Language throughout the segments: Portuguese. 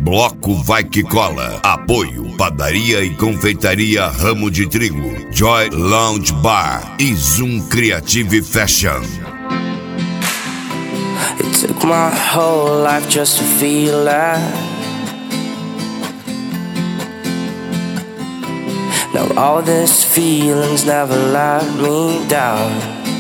Bloco Vai Que Cola. Apoio Padaria e Confeitaria Ramo de Trigo, Joy Lounge Bar e Zoom Creative Fashion. It took my whole life just to feel that. Now all these feelings never let me down.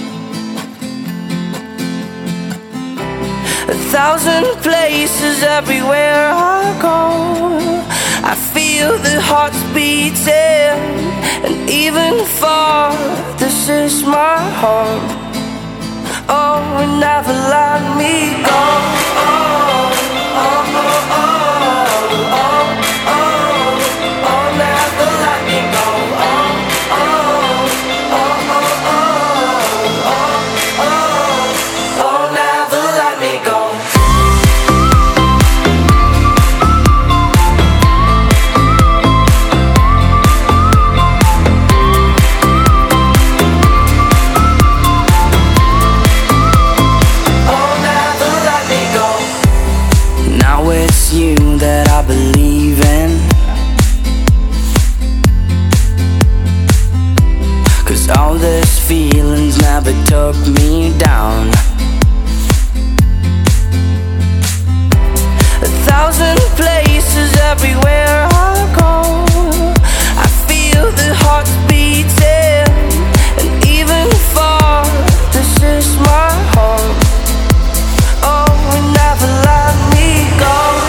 1,000 places everywhere I go, I feel the hearts beating, and even far, this is my home. Oh, and never let me go. Oh, oh, oh, oh, oh, oh, oh, never let me go. Oh, oh, oh, oh, oh, oh, oh, oh, never let me go. That I believe in, 'cause all these feelings never took me down. 1,000 places everywhere I go, I feel the hearts beating, and even far, this is my home. Oh, and never let me go.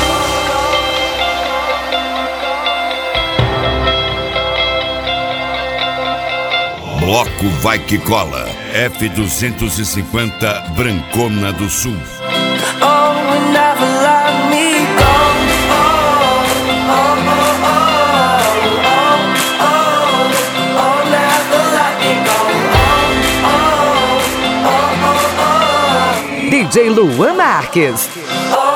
Bloco Vai Que Cola. F250 Brancona do Sul. Oh, and never let me go. Oh, oh, oh, oh, oh, oh, never let me go. Oh, oh, oh, oh, oh. DJ Luan Marques. Oh,